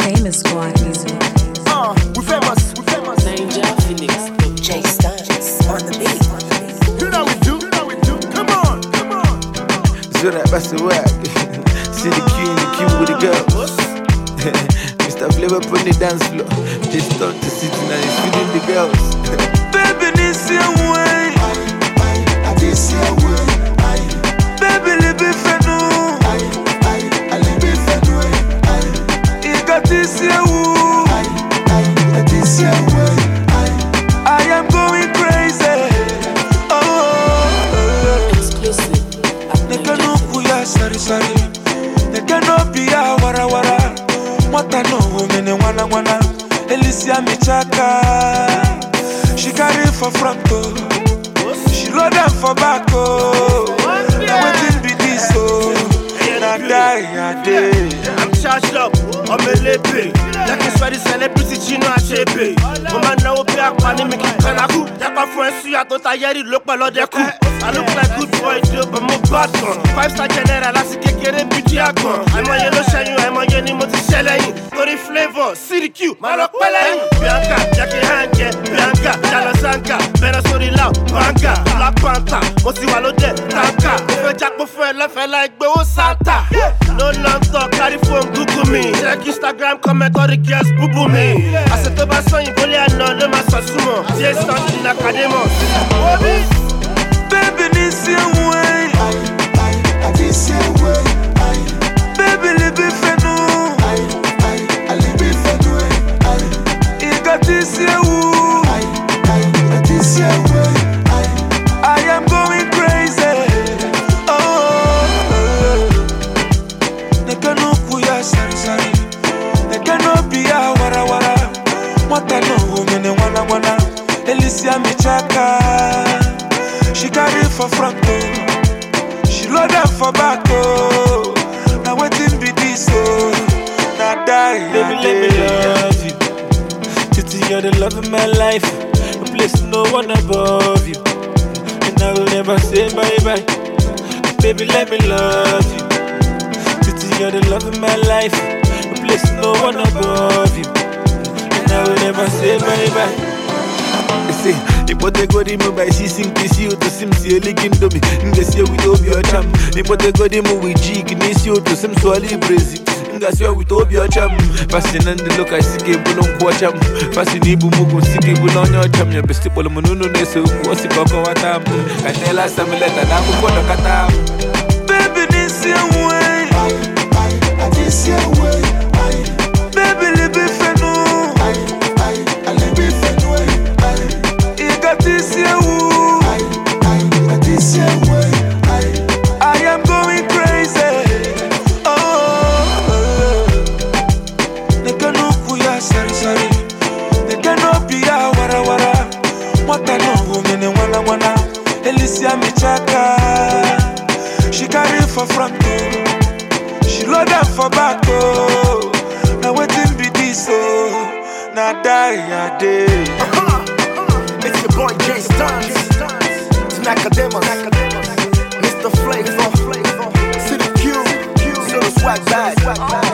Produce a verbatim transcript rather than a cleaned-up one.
Famous Squad music. Uh, we famous, we famous. Ninja Phoenix, J Stunts on the beat. You know we do, you know we do. Come on, come on. So that that's the whack. See the Q in the Q with the girls. Mister Flavor on the dance floor. They start to sit and he's feeding the girls. Baby, this your way. I this your way. Baby, live it for no. I live it for no. You got this your way. I this your way. I am going crazy. Oh, exclusive. they cannot kuya sari sari. They cannot be a wara wara. Mata no women and wana wana. Alicia Michaka. She carry for front door. She load them for back oh. Waiting be this oh. I die a day. I'm charged up, I'm a lepe. Like a sweaty celebrity, Chino a shape. Woman now be a pandemic in Kanaku. That my friends see I don't tire look my lord deku. I look like good boy too, but more bad son. Five star general, I see kekere beauty akon. I'm a yellow shine, I'm a yellow multi shelling. Tori flavor, city Q, my rock pelling. Bianca, Jackie Hanke, Bianca, Jalansanka, Better sorry loud, Banka, Black Panther, Mosi Walode, Tanka. If Jack Buffet left, I like Bo Santa. No long talk, carry phone, Google me. Check Instagram, comment all the girls, boo boo me. I said to my son, you bully and no, no, my son, sumo. J Stunts in Academy. Baby, this your way. I this your way. Baby, live it for no. I live it for no. You got this your way. I this your way. I am going crazy. Oh, they cannot kuya sari sari. They cannot be a wara wara. Mata no women and wana wana. Alicia Michaka. She carry for front door. She load them for back oh. Now waiting be this oh. Now die Baby, let me love you. Titi, you're the love of my life. A place no one above you. And I will never say bye-bye. Baby, let me love you. Titi, you're the love of my life. A place no one above you. And I will never say bye-bye. say, if what they go to me by she sing this you to sim see a licking to me. In the sea with Obi or Cham. If what they go to me with jig in this you to sim swally brazy. In the sea with Obi or Cham. Fashion and the look I see a bulon quacham. Fashion Ibu Mugu Siki Bulon your cham. Your best people Mununo Neso was a coco atam. And tell us some letter and I'm going to cut baby, this your way. I this your way. Baby, live it for no. I live it for no. This year, I this year way. I am going crazy. Oh, they cannot kuya sari sari. They cannot be a wara wara. Mata no women and wana wana. Alicia Michaka. She carry for front door. She load them for back oh. Now waiting be this oh. Now die a day. It's your boy J Stunts. It's Nakademas. Mister Flavor. City Q. Still a swag bag.